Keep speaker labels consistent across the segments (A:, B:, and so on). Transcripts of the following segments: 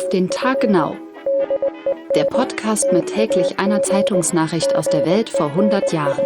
A: den Tag genau. Der Podcast mit täglich einer Zeitungsnachricht aus der Welt vor 100 Jahren.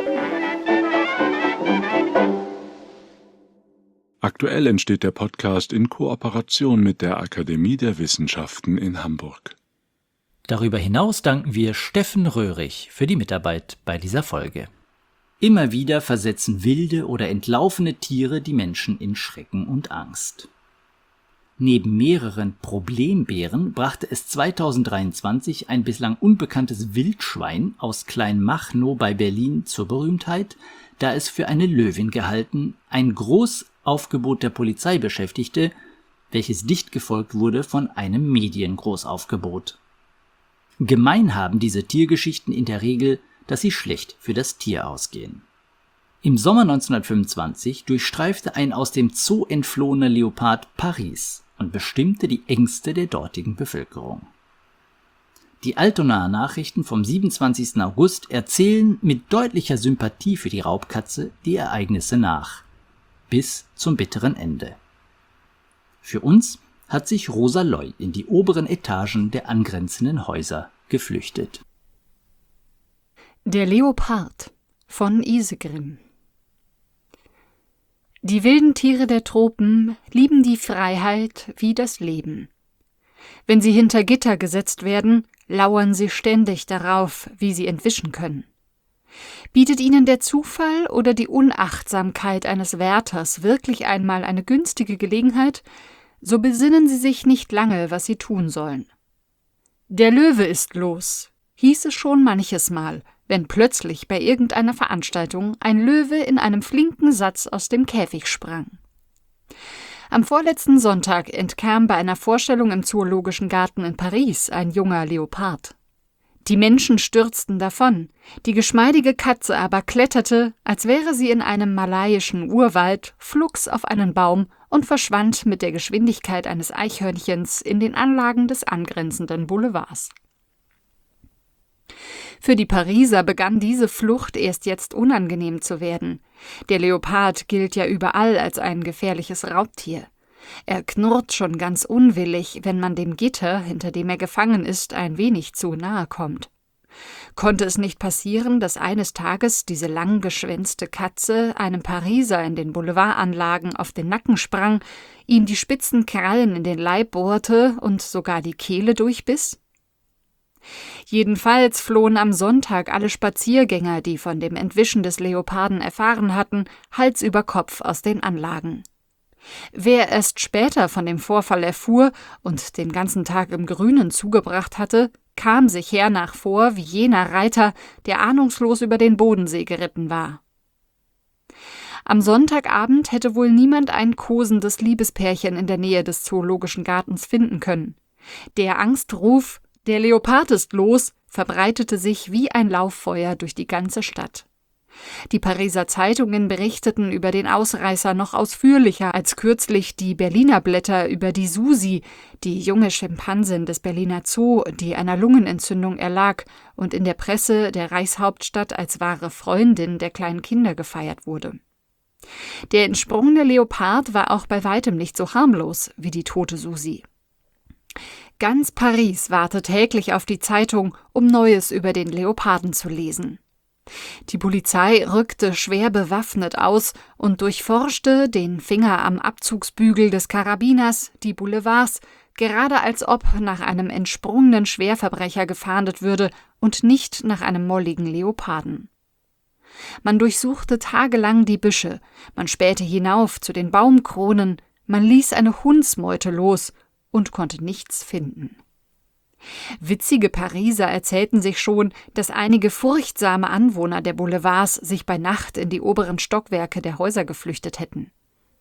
B: Aktuell entsteht der Podcast in Kooperation mit der Akademie der Wissenschaften in Hamburg.
C: Darüber hinaus danken wir Steffen Röhrig für die Mitarbeit bei dieser Folge. Immer wieder versetzen wilde oder entlaufene Tiere die Menschen in Schrecken und Angst. Neben mehreren Problembären brachte es 2023 ein bislang unbekanntes Wildschwein aus Kleinmachnow bei Berlin zur Berühmtheit, da es für eine Löwin gehalten ein Großaufgebot der Polizei beschäftigte, welches dicht gefolgt wurde von einem Mediengroßaufgebot. Gemein haben diese Tiergeschichten in der Regel, dass sie schlecht für das Tier ausgehen. Im Sommer 1925 durchstreifte ein aus dem Zoo entflohener Leopard Paris und bestimmte die Ängste der dortigen Bevölkerung. Die Altonaer Nachrichten vom 27. August erzählen mit deutlicher Sympathie für die Raubkatze die Ereignisse nach. Bis zum bitteren Ende. Für uns hat sich Rosa Loy in die oberen Etagen der angrenzenden Häuser geflüchtet.
D: Der Leopard von Isegrim. Die wilden Tiere der Tropen lieben die Freiheit wie das Leben. Wenn sie hinter Gitter gesetzt werden, lauern sie ständig darauf, wie sie entwischen können. Bietet ihnen der Zufall oder die Unachtsamkeit eines Wärters wirklich einmal eine günstige Gelegenheit, so besinnen sie sich nicht lange, was sie tun sollen. Der Löwe ist los, hieß es schon manches Mal, wenn plötzlich bei irgendeiner Veranstaltung ein Löwe in einem flinken Satz aus dem Käfig sprang. Am vorletzten Sonntag entkam bei einer Vorstellung im Zoologischen Garten in Paris ein junger Leopard. Die Menschen stürzten davon, die geschmeidige Katze aber kletterte, als wäre sie in einem malaiischen Urwald, flugs auf einen Baum und verschwand mit der Geschwindigkeit eines Eichhörnchens in den Anlagen des angrenzenden Boulevards. Für die Pariser begann diese Flucht erst jetzt unangenehm zu werden. Der Leopard gilt ja überall als ein gefährliches Raubtier. Er knurrt schon ganz unwillig, wenn man dem Gitter, hinter dem er gefangen ist, ein wenig zu nahe kommt. Konnte es nicht passieren, dass eines Tages diese langgeschwänzte Katze einem Pariser in den Boulevardanlagen auf den Nacken sprang, ihm die spitzen Krallen in den Leib bohrte und sogar die Kehle durchbiss? Jedenfalls flohen am Sonntag alle Spaziergänger, die von dem Entwischen des Leoparden erfahren hatten, Hals über Kopf aus den Anlagen. Wer erst später von dem Vorfall erfuhr und den ganzen Tag im Grünen zugebracht hatte, kam sich hernach vor wie jener Reiter, der ahnungslos über den Bodensee geritten war. Am Sonntagabend hätte wohl niemand ein kosendes Liebespärchen in der Nähe des Zoologischen Gartens finden können. Der Angstruf „Der Leopard ist los" verbreitete sich wie ein Lauffeuer durch die ganze Stadt. Die Pariser Zeitungen berichteten über den Ausreißer noch ausführlicher als kürzlich die Berliner Blätter über die Susi, die junge Schimpansin des Berliner Zoo, die einer Lungenentzündung erlag und in der Presse der Reichshauptstadt als wahre Freundin der kleinen Kinder gefeiert wurde. Der entsprungene Leopard war auch bei weitem nicht so harmlos wie die tote Susi. Ganz Paris wartet täglich auf die Zeitung, um Neues über den Leoparden zu lesen. Die Polizei rückte schwer bewaffnet aus und durchforschte, den Finger am Abzugsbügel des Karabiners, die Boulevards, gerade als ob nach einem entsprungenen Schwerverbrecher gefahndet würde und nicht nach einem molligen Leoparden. Man durchsuchte tagelang die Büsche, man spähte hinauf zu den Baumkronen, man ließ eine Hundsmeute los und konnte nichts finden. Witzige Pariser erzählten sich schon, dass einige furchtsame Anwohner der Boulevards sich bei Nacht in die oberen Stockwerke der Häuser geflüchtet hätten.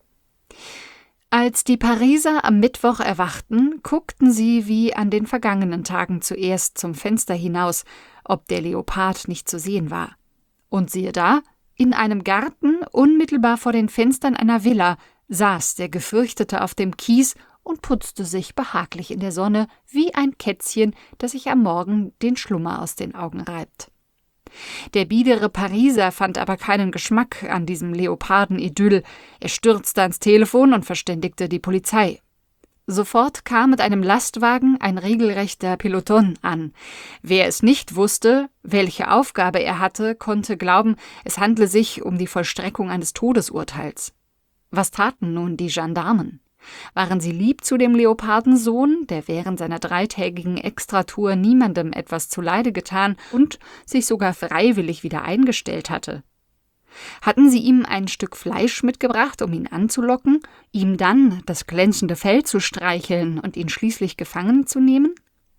D: Als die Pariser am Mittwoch erwachten, guckten sie wie an den vergangenen Tagen zuerst zum Fenster hinaus, ob der Leopard nicht zu sehen war. Und siehe da, in einem Garten unmittelbar vor den Fenstern einer Villa saß der Gefürchtete auf dem Kies und putzte sich behaglich in der Sonne wie ein Kätzchen, das sich am Morgen den Schlummer aus den Augen reibt. Der biedere Pariser fand aber keinen Geschmack an diesem Leoparden-Idyll. Er stürzte ans Telefon und verständigte die Polizei. Sofort kam mit einem Lastwagen ein regelrechter Peloton an. Wer es nicht wusste, welche Aufgabe er hatte, konnte glauben, es handle sich um die Vollstreckung eines Todesurteils. Was taten nun die Gendarmen? Waren sie lieb zu dem Leopardensohn, der während seiner 3-tägigen Extratour niemandem etwas zuleide getan und sich sogar freiwillig wieder eingestellt hatte? Hatten sie ihm ein Stück Fleisch mitgebracht, um ihn anzulocken, ihm dann das glänzende Fell zu streicheln und ihn schließlich gefangen zu nehmen?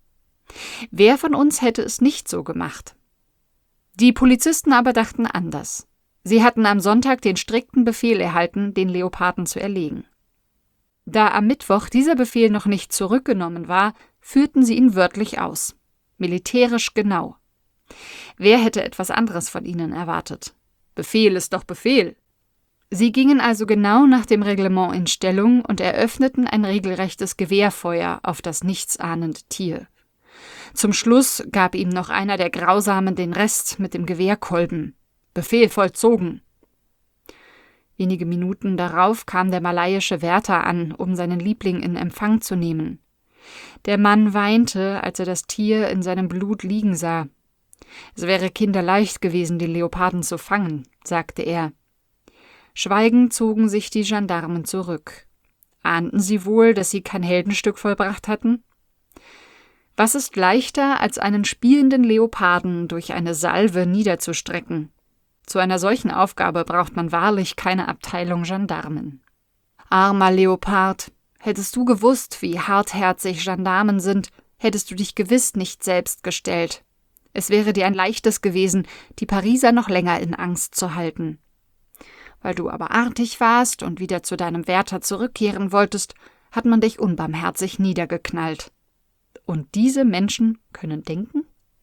D: Wer von uns hätte es nicht so gemacht? Die Polizisten aber dachten anders. Sie hatten am Sonntag den strikten Befehl erhalten, den Leoparden zu erlegen. Da am Mittwoch dieser Befehl noch nicht zurückgenommen war, führten sie ihn wörtlich aus. Militärisch genau. Wer hätte etwas anderes von ihnen erwartet? Befehl ist doch Befehl. Sie gingen also genau nach dem Reglement in Stellung und eröffneten ein regelrechtes Gewehrfeuer auf das nichtsahnende Tier. Zum Schluss gab ihm noch einer der Grausamen den Rest mit dem Gewehrkolben. Befehl vollzogen. Wenige Minuten darauf kam der malaiische Wärter an, um seinen Liebling in Empfang zu nehmen. Der Mann weinte, als er das Tier in seinem Blut liegen sah. Es wäre kinderleicht gewesen, den Leoparden zu fangen, sagte er. Schweigend zogen sich die Gendarmen zurück. Ahnten sie wohl, dass sie kein Heldenstück vollbracht hatten? Was ist leichter, als einen spielenden Leoparden durch eine Salve niederzustrecken? Zu einer solchen Aufgabe braucht man wahrlich keine Abteilung Gendarmen. Armer Leopard, hättest du gewusst, wie hartherzig Gendarmen sind, hättest du dich gewiss nicht selbst gestellt. Es wäre dir ein leichtes gewesen, die Pariser noch länger in Angst zu halten. Weil du aber artig warst und wieder zu deinem Wärter zurückkehren wolltest, hat man dich unbarmherzig niedergeknallt. Und diese Menschen können denken?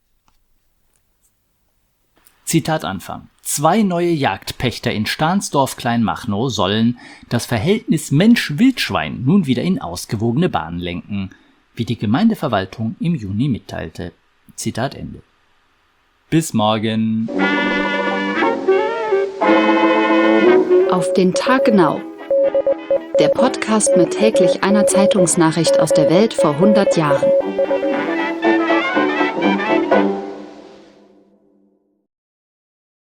C: Zitat Anfang. 2 neue Jagdpächter in Stahnsdorf-Kleinmachnow sollen das Verhältnis Mensch-Wildschwein nun wieder in ausgewogene Bahnen lenken, wie die Gemeindeverwaltung im Juni mitteilte. Zitat Ende. Bis morgen.
A: Auf den Tag genau. Der Podcast mit täglich einer Zeitungsnachricht aus der Welt vor 100 Jahren.